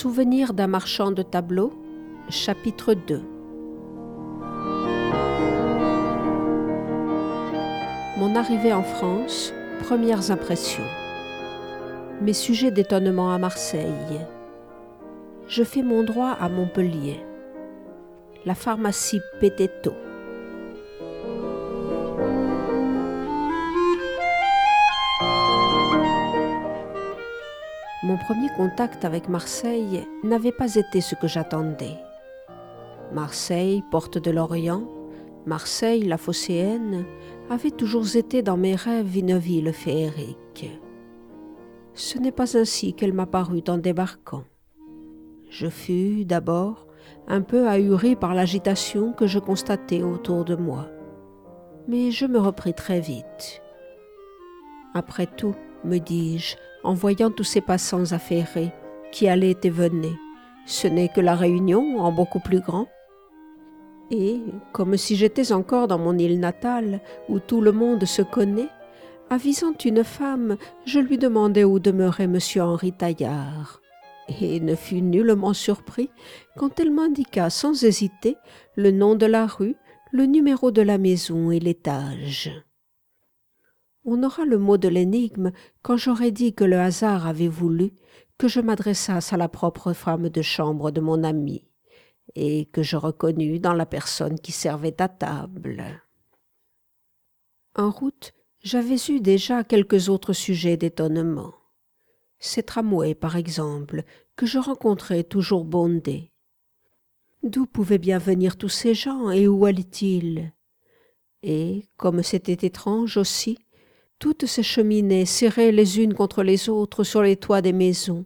Souvenir d'un marchand de tableaux, chapitre 2. Mon arrivée en France, premières impressions. Mes sujets d'étonnement à Marseille. Je fais mon droit à Montpellier. La pharmacie Pététo. Mon premier contact avec Marseille n'avait pas été ce que j'attendais. Marseille, porte de l'Orient, Marseille, la phocéenne, avait toujours été dans mes rêves une ville féerique. Ce n'est pas ainsi qu'elle m'apparut en débarquant. Je fus, d'abord, un peu ahuri par l'agitation que je constatais autour de moi. Mais je me repris très vite. Après tout, me dis-je, en voyant tous ces passants affairés qui allaient et venaient, ce n'est que la Réunion en beaucoup plus grand. Et, comme si j'étais encore dans mon île natale, où tout le monde se connaît, avisant une femme, je lui demandai où demeurait M. Henri Taillard, et ne fus nullement surpris quand elle m'indiqua sans hésiter le nom de la rue, le numéro de la maison et l'étage. On aura le mot de l'énigme quand j'aurai dit que le hasard avait voulu que je m'adressasse à la propre femme de chambre de mon ami, et que je reconnus dans la personne qui servait à table. En route, j'avais eu déjà quelques autres sujets d'étonnement. Ces tramways, par exemple, que je rencontrais toujours bondés. D'où pouvaient bien venir tous ces gens et où allaient-ils? Et, comme c'était étrange aussi, toutes ces cheminées serrées les unes contre les autres sur les toits des maisons.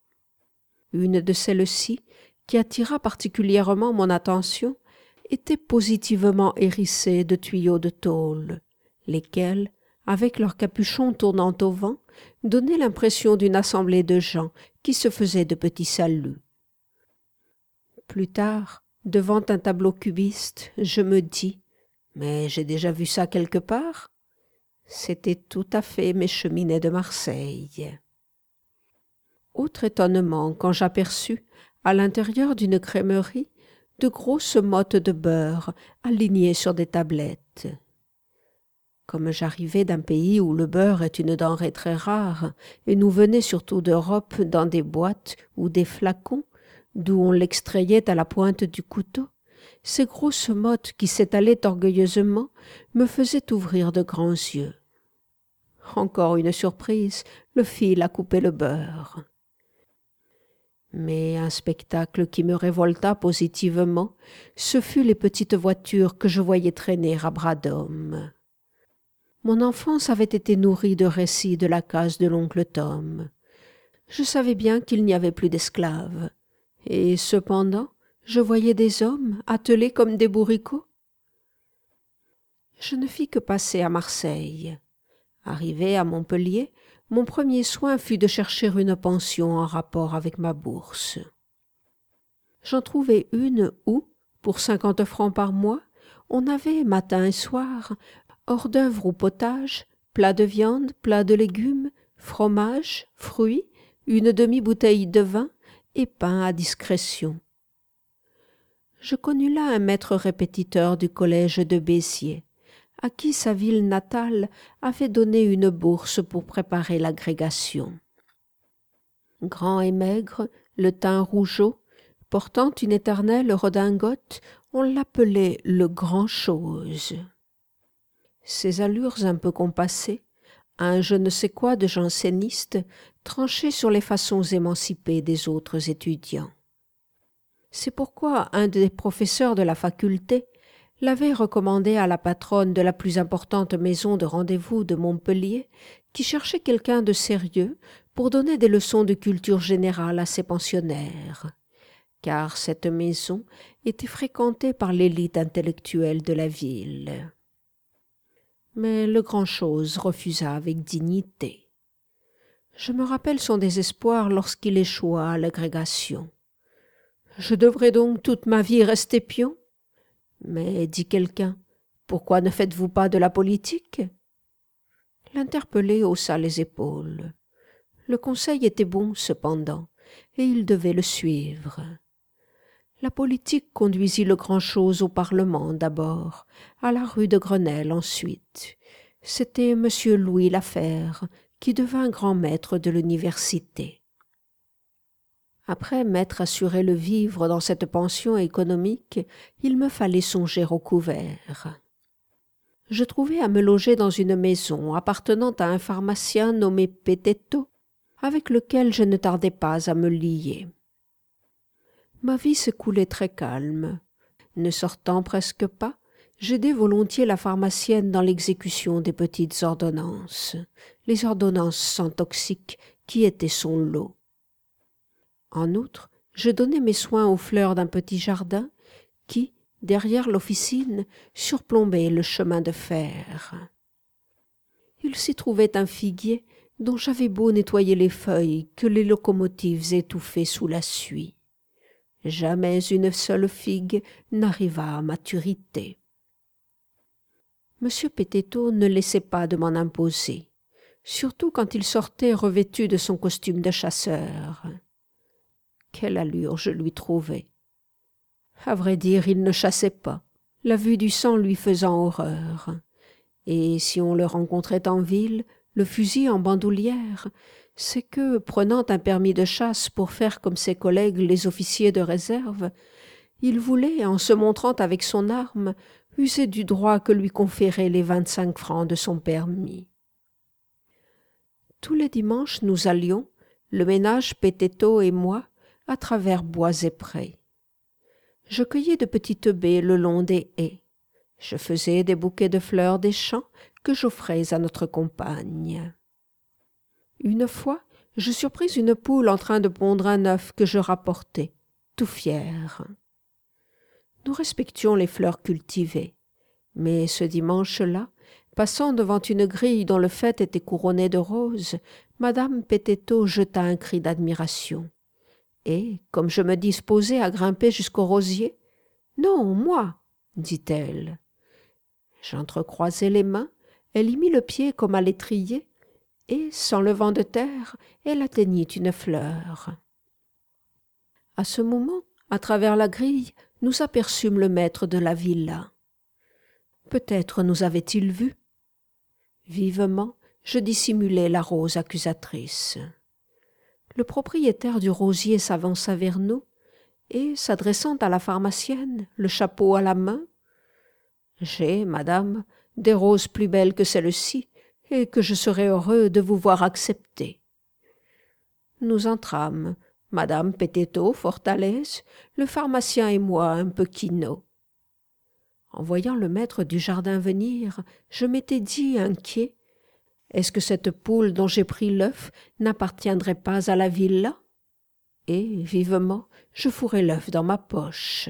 Une de celles-ci, qui attira particulièrement mon attention, était positivement hérissée de tuyaux de tôle, lesquels, avec leurs capuchons tournant au vent, donnaient l'impression d'une assemblée de gens qui se faisaient de petits saluts. Plus tard, devant un tableau cubiste, je me dis « Mais j'ai déjà vu ça quelque part ?» C'était tout à fait mes cheminées de Marseille. Autre étonnement quand j'aperçus, à l'intérieur d'une crèmerie, de grosses mottes de beurre alignées sur des tablettes. Comme j'arrivais d'un pays où le beurre est une denrée très rare, et nous venait surtout d'Europe dans des boîtes ou des flacons, d'où on l'extrayait à la pointe du couteau, ces grosses mottes qui s'étalaient orgueilleusement me faisaient ouvrir de grands yeux. Encore une surprise, le fil à couper le beurre. Mais un spectacle qui me révolta positivement, ce fut les petites voitures que je voyais traîner à bras d'hommes. Mon enfance avait été nourrie de récits de la case de l'oncle Tom. Je savais bien qu'il n'y avait plus d'esclaves. Et cependant, je voyais des hommes attelés comme des bourricots. Je ne fis que passer à Marseille. Arrivé à Montpellier, mon premier soin fut de chercher une pension en rapport avec ma bourse. J'en trouvai une où, pour 50 francs par mois, on avait, matin et soir, hors d'œuvre ou potage, plat de viande, plat de légumes, fromage, fruits, une demi-bouteille de vin et pain à discrétion. Je connus là un maître répétiteur du collège de Béziers, à qui sa ville natale avait donné une bourse pour préparer l'agrégation. Grand et maigre, le teint rougeaud, portant une éternelle redingote, on l'appelait le grand-chose. Ses allures un peu compassées, un je ne sais quoi de janséniste, tranchait sur les façons émancipées des autres étudiants. C'est pourquoi un des professeurs de la faculté l'avait recommandé à la patronne de la plus importante maison de rendez-vous de Montpellier, qui cherchait quelqu'un de sérieux pour donner des leçons de culture générale à ses pensionnaires, car cette maison était fréquentée par l'élite intellectuelle de la ville. Mais le grand-chose refusa avec dignité. Je me rappelle son désespoir lorsqu'il échoua à l'agrégation. « Je devrais donc toute ma vie rester pion ?» Mais, dit quelqu'un, pourquoi ne faites-vous pas de la politique? L'interpellé haussa les épaules. Le conseil était bon, cependant, et il devait le suivre. La politique conduisit le grand-chose au Parlement d'abord, à la rue de Grenelle ensuite. C'était M. Louis Lafère qui devint grand maître de l'université. Après m'être assuré le vivre dans cette pension économique, il me fallait songer au couvert. Je trouvai à me loger dans une maison appartenant à un pharmacien nommé Petetto, avec lequel je ne tardais pas à me lier. Ma vie se coulait très calme. Ne sortant presque pas, j'aidais volontiers la pharmacienne dans l'exécution des petites ordonnances, les ordonnances sans toxiques qui étaient son lot. En outre, je donnais mes soins aux fleurs d'un petit jardin qui, derrière l'officine, surplombait le chemin de fer. Il s'y trouvait un figuier dont j'avais beau nettoyer les feuilles que les locomotives étouffaient sous la suie. Jamais une seule figue n'arriva à maturité. M. Petetto ne laissait pas de m'en imposer, surtout quand il sortait revêtu de son costume de chasseur. Quelle allure je lui trouvais! À vrai dire, il ne chassait pas, la vue du sang lui faisant horreur. Et si on le rencontrait en ville, le fusil en bandoulière, c'est que, prenant un permis de chasse pour faire comme ses collègues les officiers de réserve, il voulait, en se montrant avec son arme, user du droit que lui conféraient les 25 francs de son permis. Tous les dimanches, nous allions, le ménage Petetto et moi, à travers bois et prés. Je cueillais de petites baies le long des haies. Je faisais des bouquets de fleurs des champs que j'offrais à notre compagne. Une fois, je surpris une poule en train de pondre un œuf que je rapportai, tout fier. Nous respections les fleurs cultivées, mais ce dimanche-là, passant devant une grille dont le faîte était couronné de roses, madame Petetto jeta un cri d'admiration. Et, comme je me disposais à grimper jusqu'au rosier, « Non, moi !» dit-elle. J'entrecroisai les mains, elle y mit le pied comme à l'étrier, et, s'enlevant de terre, elle atteignit une fleur. À ce moment, à travers la grille, nous aperçûmes le maître de la villa. Peut-être nous avait-il vus. Vivement, je dissimulai la rose accusatrice. Le propriétaire du rosier s'avança vers nous, et, s'adressant à la pharmacienne, le chapeau à la main, « J'ai, madame, des roses plus belles que celle-ci, et que je serais heureux de vous voir accepter. » Nous entrâmes, madame Petetto fort à l'aise, le pharmacien et moi un peu quinaud. En voyant le maître du jardin venir, je m'étais dit inquiet, « Est-ce que cette poule dont j'ai pris l'œuf n'appartiendrait pas à la villa ?» Et, vivement, je fourrai l'œuf dans ma poche.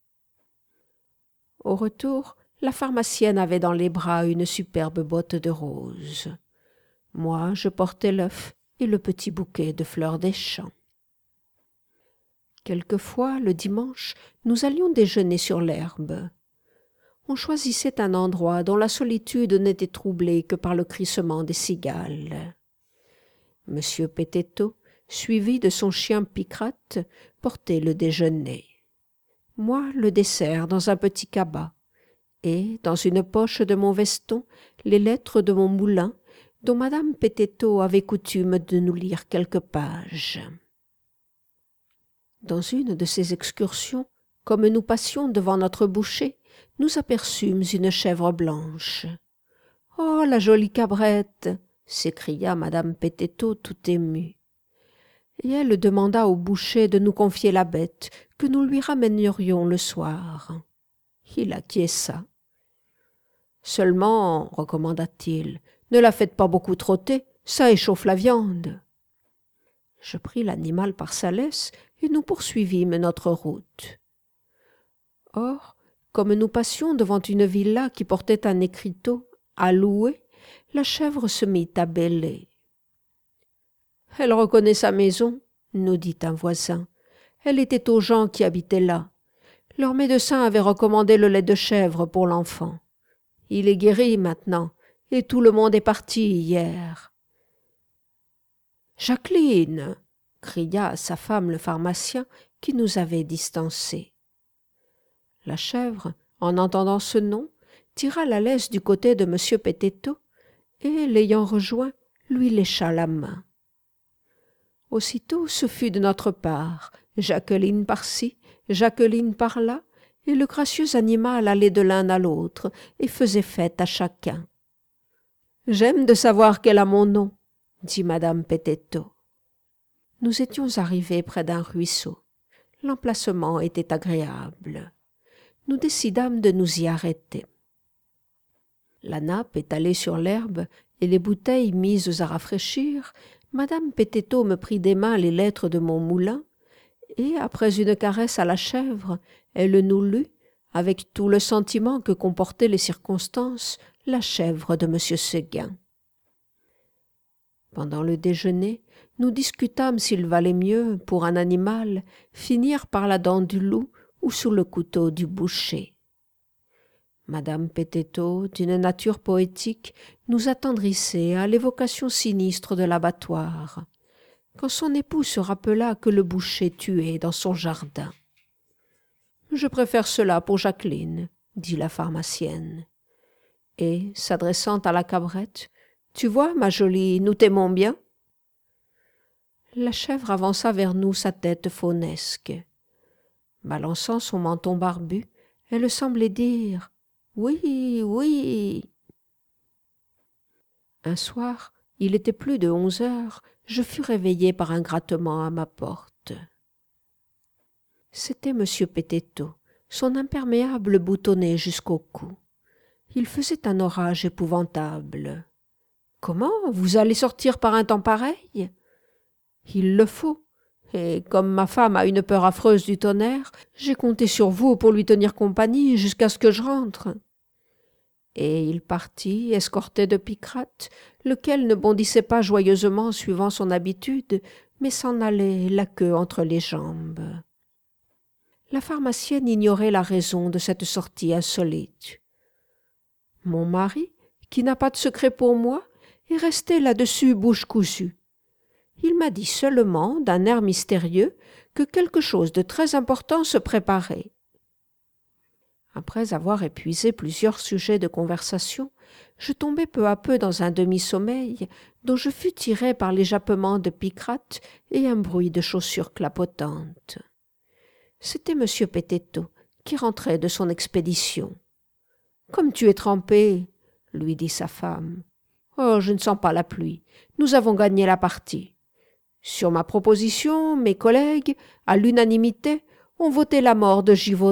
Au retour, la pharmacienne avait dans les bras une superbe botte de roses. Moi, je portais l'œuf et le petit bouquet de fleurs des champs. Quelquefois, le dimanche, nous allions déjeuner sur l'herbe. On choisissait un endroit dont la solitude n'était troublée que par le crissement des cigales. Monsieur Petetto, suivi de son chien Picrate, portait le déjeuner. Moi, le dessert dans un petit cabas, et, dans une poche de mon veston, les lettres de mon moulin, dont madame Petetto avait coutume de nous lire quelques pages. Dans une de ces excursions, comme nous passions devant notre boucher, nous aperçûmes une chèvre blanche. « Oh, la jolie cabrette !» s'écria madame Petetto tout émue. Et elle demanda au boucher de nous confier la bête, que nous lui ramènerions le soir. Il acquiesça. « Seulement, recommanda-t-il, ne la faites pas beaucoup trotter, ça échauffe la viande. » Je pris l'animal par sa laisse et nous poursuivîmes notre route. Or, comme nous passions devant une villa qui portait un écriteau « à louer », la chèvre se mit à bêler. « Elle reconnaît sa maison, » nous dit un voisin. « Elle était aux gens qui habitaient là. Leur médecin avait recommandé le lait de chèvre pour l'enfant. Il est guéri maintenant, et tout le monde est parti hier. »« Jacqueline !» cria à sa femme le pharmacien qui nous avait distancés. La chèvre, en entendant ce nom, tira la laisse du côté de M. Pettetto et, l'ayant rejoint, lui lécha la main. Aussitôt, ce fut de notre part, Jacqueline par-ci, Jacqueline par-là, et le gracieux animal allait de l'un à l'autre et faisait fête à chacun. « J'aime de savoir qu'elle a mon nom, » dit madame Pettetto. Nous étions arrivés près d'un ruisseau. L'emplacement était agréable. Nous décidâmes de nous y arrêter. La nappe étalée sur l'herbe et les bouteilles mises à rafraîchir, madame Pettetto me prit des mains les lettres de mon moulin, et, après une caresse à la chèvre, elle nous lut, avec tout le sentiment que comportaient les circonstances, la chèvre de M. Séguin. Pendant le déjeuner, nous discutâmes s'il valait mieux, pour un animal, finir par la dent du loup ou sous le couteau du boucher. Madame Pettetto, d'une nature poétique, nous attendrissait à l'évocation sinistre de l'abattoir, quand son époux se rappela que le boucher tuait dans son jardin. « Je préfère cela pour Jacqueline, » dit la pharmacienne. Et, s'adressant à la cabrette, « Tu vois, ma jolie, nous t'aimons bien ?» La chèvre avança vers nous sa tête faunesque. Balançant son menton barbu, elle semblait dire « Oui, oui !» Un soir, il était plus de 11 heures, je fus réveillé par un grattement à ma porte. C'était M. Pettetto, son imperméable boutonné jusqu'au cou. Il faisait un orage épouvantable. « Comment, vous allez sortir par un temps pareil ?»« Il le faut, et comme ma femme a une peur affreuse du tonnerre, j'ai compté sur vous pour lui tenir compagnie jusqu'à ce que je rentre. » Et il partit, escorté de Picrate, lequel ne bondissait pas joyeusement suivant son habitude, mais s'en allait la queue entre les jambes. La pharmacienne ignorait la raison de cette sortie insolite. Mon mari, qui n'a pas de secret pour moi, est resté là-dessus bouche cousue. Il m'a dit seulement, d'un air mystérieux, que quelque chose de très important se préparait. Après avoir épuisé plusieurs sujets de conversation, je tombai peu à peu dans un demi-sommeil dont je fus tiré par les jappements de Picrate et un bruit de chaussures clapotantes. C'était M. Pettetto qui rentrait de son expédition. « Comme tu es trempé, » lui dit sa femme. « Oh, je ne sens pas la pluie. Nous avons gagné la partie. Sur ma proposition, mes collègues, à l'unanimité, ont voté la mort de Givaudan. »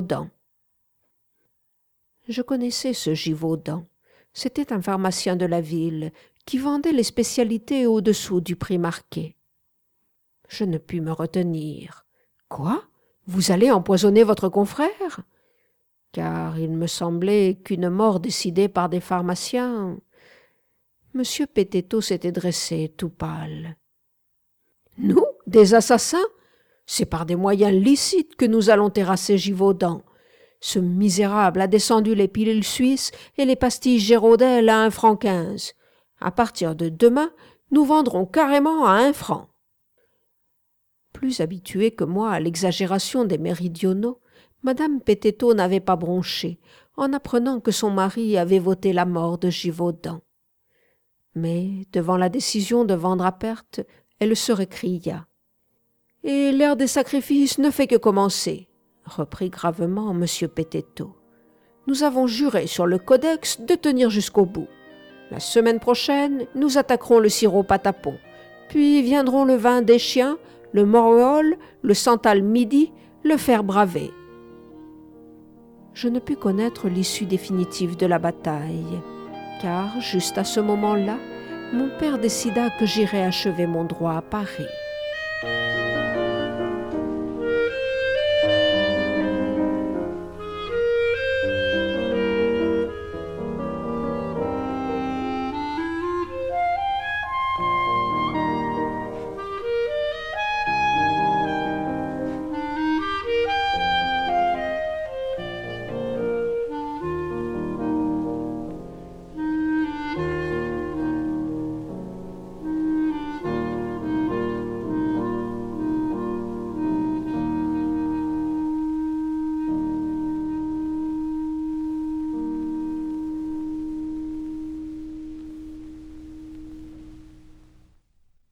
Je connaissais ce Givaudan. C'était un pharmacien de la ville qui vendait les spécialités au-dessous du prix marqué. Je ne pus me retenir. « Quoi ? Vous allez empoisonner votre confrère ?» Car il me semblait qu'une mort décidée par des pharmaciens... M. Pettetto s'était dressé tout pâle. « Nous, des assassins ? C'est par des moyens licites que nous allons terrasser Givaudan. Ce misérable a descendu les pilules suisses et les pastilles Géraudel à 1,15 franc. À partir de demain, nous vendrons carrément à 1 franc. » Plus habituée que moi à l'exagération des méridionaux, madame Pettetto n'avait pas bronché en apprenant que son mari avait voté la mort de Givaudan. Mais, devant la décision de vendre à perte, elle se récria. « Et l'ère des sacrifices ne fait que commencer, » reprit gravement M. Pettetto. « Nous avons juré sur le codex de tenir jusqu'au bout. La semaine prochaine, nous attaquerons le sirop patapon, puis viendront le vin des chiens, le morveol, le santal midi, le fer bravé. » Je ne pus connaître l'issue définitive de la bataille, car, juste à ce moment-là, mon père décida que j'irais achever mon droit à Paris.